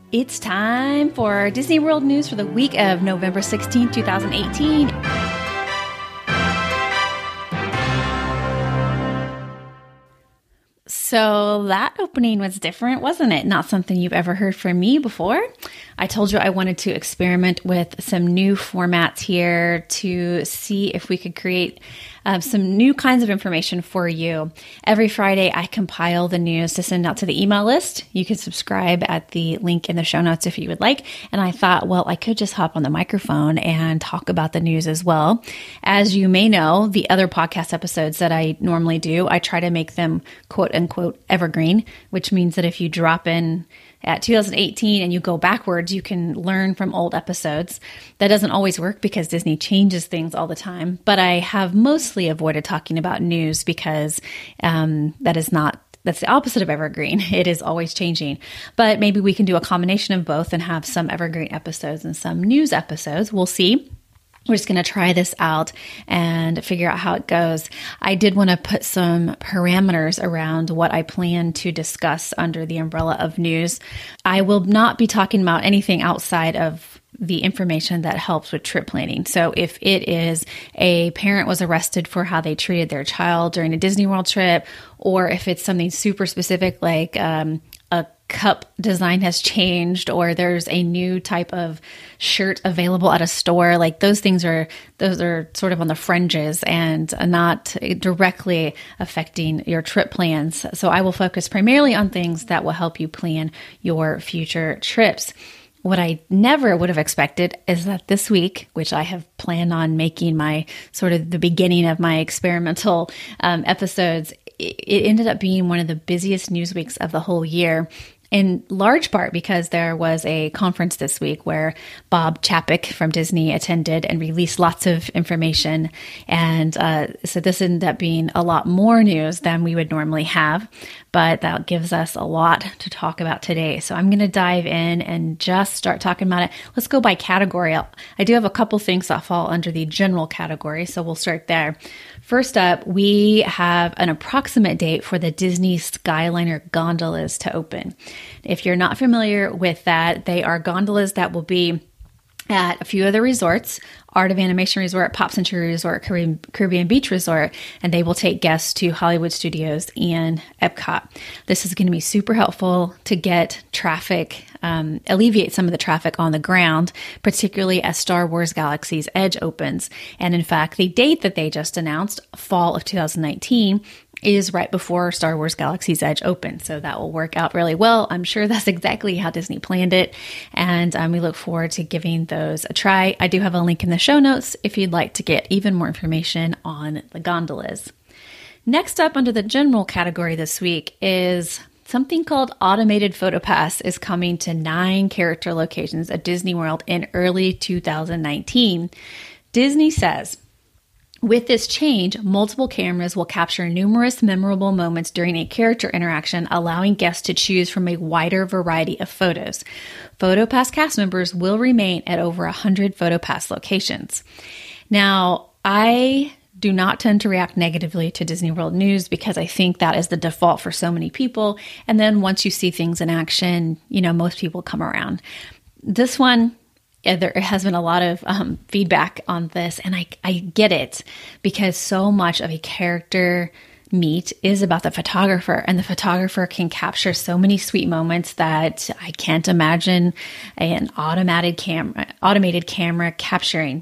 It's time for Disney World news for the week of November 16, 2018. So that opening was different, wasn't it? Not something you've ever heard from me before. I told you I wanted to experiment with some new formats here to see if we could create some new kinds of information for you. Every Friday, I compile the news to send out to the email list. You can subscribe at the link in the show notes if you would like. And I thought, well, I could just hop on the microphone and talk about the news as well. As you may know, the other podcast episodes that I normally do, I try to make them quote unquote evergreen, which means that if you drop in at 2018 and you go backwards, you can learn from old episodes. That doesn't always work because Disney changes things all the time, but I have mostly avoided talking about news because that's the opposite of evergreen. It is always changing, but maybe we can do a combination of both and have some evergreen episodes and some news episodes. We'll see. We're just going to try this out and figure out how it goes. I did want to put some parameters around what I plan to discuss under the umbrella of news. I will not be talking about anything outside of the information that helps with trip planning. So if it is a parent was arrested for how they treated their child during a Disney World trip, or if it's something super specific like a cup design has changed, or there's a new type of shirt available at a store, like those are sort of on the fringes and not directly affecting your trip plans. So I will focus primarily on things that will help you plan your future trips. What I never would have expected is that this week, which I have planned on making my sort of the beginning of my experimental episodes, it ended up being one of the busiest news weeks of the whole year. In large part because there was a conference this week where Bob Chapek from Disney attended and released lots of information. And so this ended up being a lot more news than we would normally have, but that gives us a lot to talk about today. So I'm going to dive in and just start talking about it. Let's go by category. I do have a couple things that fall under the general category, so we'll start there. First up, we have an approximate date for the Disney Skyliner gondolas to open. If you're not familiar with that, they are gondolas that will be at a few other resorts, Art of Animation Resort, Pop Century Resort, Caribbean Beach Resort, and they will take guests to Hollywood Studios and Epcot. This is going to be super helpful to get traffic, alleviate some of the traffic on the ground, particularly as Star Wars Galaxy's Edge opens. And in fact, the date that they just announced, fall of 2019, is right before Star Wars Galaxy's Edge opens. So that will work out really well. I'm sure that's exactly how Disney planned it. And we look forward to giving those a try. I do have a link in the show notes if you'd like to get even more information on the gondolas. Next up under the general category this week is something called Automated PhotoPass is coming to 9 character locations at Disney World in early 2019. Disney says, with this change, multiple cameras will capture numerous memorable moments during a character interaction, allowing guests to choose from a wider variety of photos. PhotoPass cast members will remain at over 100 PhotoPass locations. Now, I do not tend to react negatively to Disney World news because I think that is the default for so many people. And then once you see things in action, most people come around. This one, there has been a lot of feedback on this, and I get it because so much of a character meet is about the photographer, and the photographer can capture so many sweet moments that I can't imagine an automated camera capturing.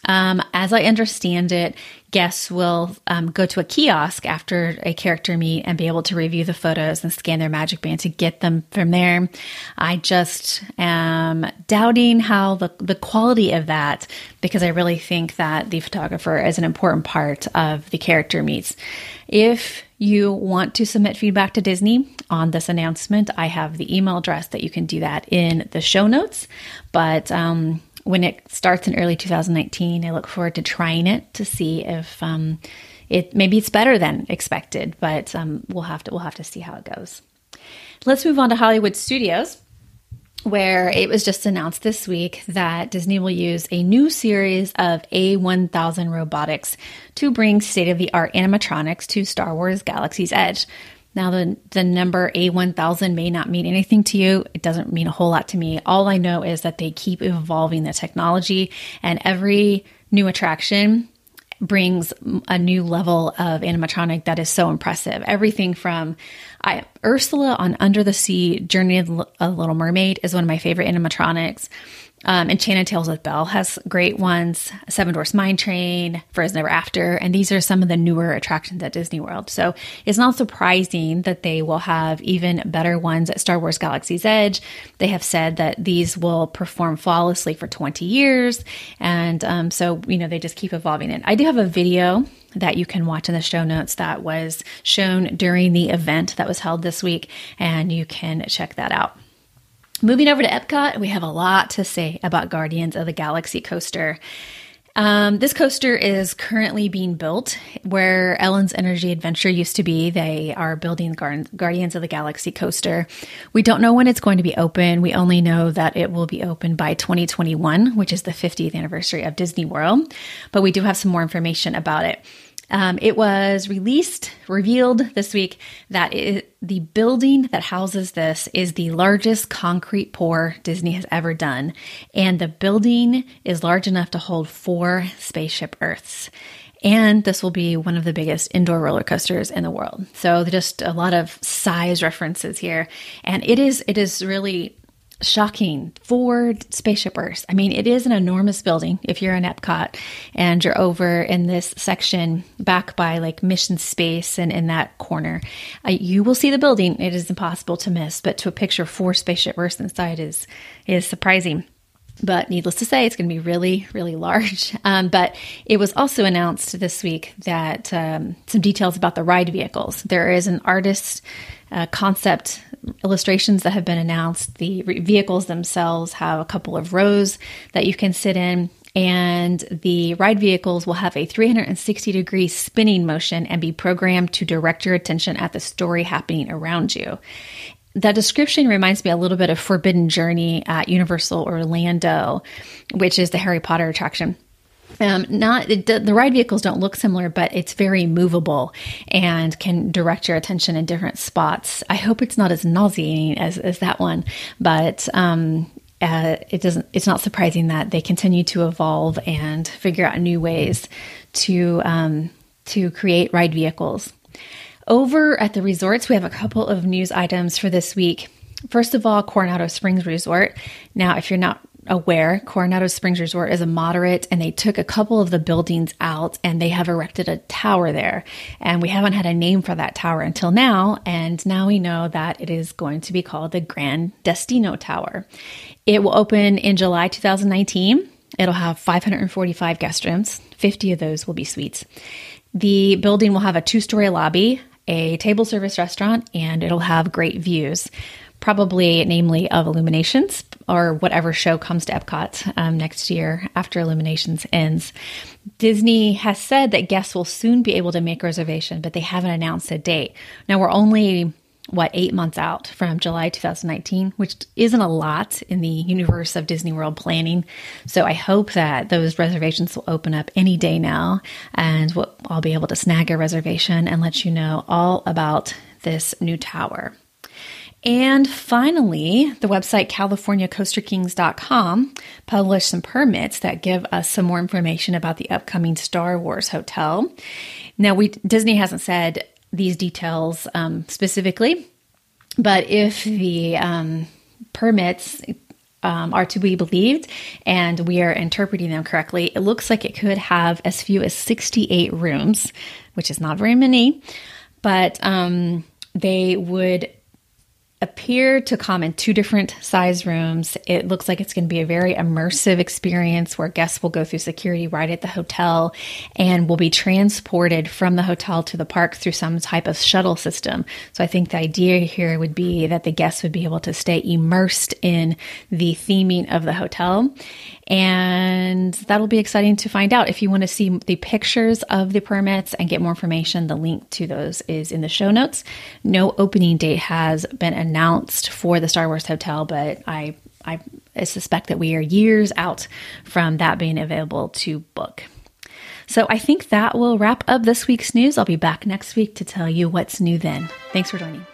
As I understand it, guests will go to a kiosk after a character meet and be able to review the photos and scan their Magic Band to get them from there. I just am doubting how the quality of that, because I really think that the photographer is an important part of the character meets. If you want to submit feedback to Disney on this announcement, I have the email address that you can do that in the show notes. But when it starts in early 2019, I look forward to trying it to see if maybe it's better than expected, but we'll have to see how it goes. Let's move on to Hollywood Studios, where it was just announced this week that Disney will use a new series of A1000 robotics to bring state-of-the-art animatronics to Star Wars Galaxy's Edge. Now, the number A1000 may not mean anything to you. It doesn't mean a whole lot to me. All I know is that they keep evolving the technology, and every new attraction brings a new level of animatronic that is so impressive. Everything from Ursula on Under the Sea, Journey of a Little Mermaid is one of my favorite animatronics. Enchanted Tales with Belle has great ones. Seven Dwarfs Mine Train, Frozen Ever After, and these are some of the newer attractions at Disney World. So it's not surprising that they will have even better ones at Star Wars Galaxy's Edge. They have said that these will perform flawlessly for 20 years. And so, they just keep evolving it. I do have a video that you can watch in the show notes that was shown during the event that was held this week, and you can check that out. Moving over to Epcot, we have a lot to say about Guardians of the Galaxy coaster. This coaster is currently being built where Ellen's Energy Adventure used to be. They are building Guardians of the Galaxy coaster. We don't know when it's going to be open. We only know that it will be open by 2021, which is the 50th anniversary of Disney World. But we do have some more information about it. It was revealed this week that the building that houses this is the largest concrete pour Disney has ever done. And the building is large enough to hold 4 Spaceship Earths. And this will be one of the biggest indoor roller coasters in the world. So just a lot of size references here. And it is really shocking. 4 Spaceship Earths. I mean, it is an enormous building if you're in Epcot and you're over in this section back by like Mission Space and in that corner. You will see the building. It is impossible to miss, but to picture 4 Spaceship Earths inside is surprising. But needless to say, it's going to be really, really large. But it was also announced this week that some details about the ride vehicles. There is an artist concept illustrations that have been announced. The vehicles themselves have a couple of rows that you can sit in. And the ride vehicles will have a 360-degree spinning motion and be programmed to direct your attention at the story happening around you. That description reminds me a little bit of Forbidden Journey at Universal Orlando, which is the Harry Potter attraction. The ride vehicles don't look similar, but it's very movable and can direct your attention in different spots. I hope it's not as nauseating as that one, but it's not surprising that they continue to evolve and figure out new ways to create ride vehicles. Over at the resorts, we have a couple of news items for this week. First of all, Coronado Springs Resort. Now, if you're not aware, Coronado Springs Resort is a moderate, and they took a couple of the buildings out and they have erected a tower there. And we haven't had a name for that tower until now. And now we know that it is going to be called the Grand Destino Tower. It will open in July 2019. It'll have 545 guest rooms. 50 of those will be suites. The building will have a 2-story lobby, a table service restaurant, and it'll have great views, probably namely of Illuminations or whatever show comes to Epcot next year after Illuminations ends. Disney has said that guests will soon be able to make reservations, but they haven't announced a date. Now we're only 8 months out from July 2019, which isn't a lot in the universe of Disney World planning. So I hope that those reservations will open up any day now, and I'll be able to snag a reservation and let you know all about this new tower. And finally, the website CaliforniaCoasterKings.com published some permits that give us some more information about the upcoming Star Wars hotel. Now, Disney hasn't said these details specifically, but if the permits are to be believed and we are interpreting them correctly, it looks like it could have as few as 68 rooms, which is not very many, but they would appear to come in 2 different size rooms. It looks like it's going to be a very immersive experience where guests will go through security right at the hotel and will be transported from the hotel to the park through some type of shuttle system. So I think the idea here would be that the guests would be able to stay immersed in the theming of the hotel. And that'll be exciting to find out. If you want to see the pictures of the permits and get more information, the link to those is in the show notes. No opening date has been announced for the Star Wars Hotel, but I suspect that we are years out from that being available to book. So I think that will wrap up this week's news. I'll be back next week to tell you what's new then. Thanks for joining.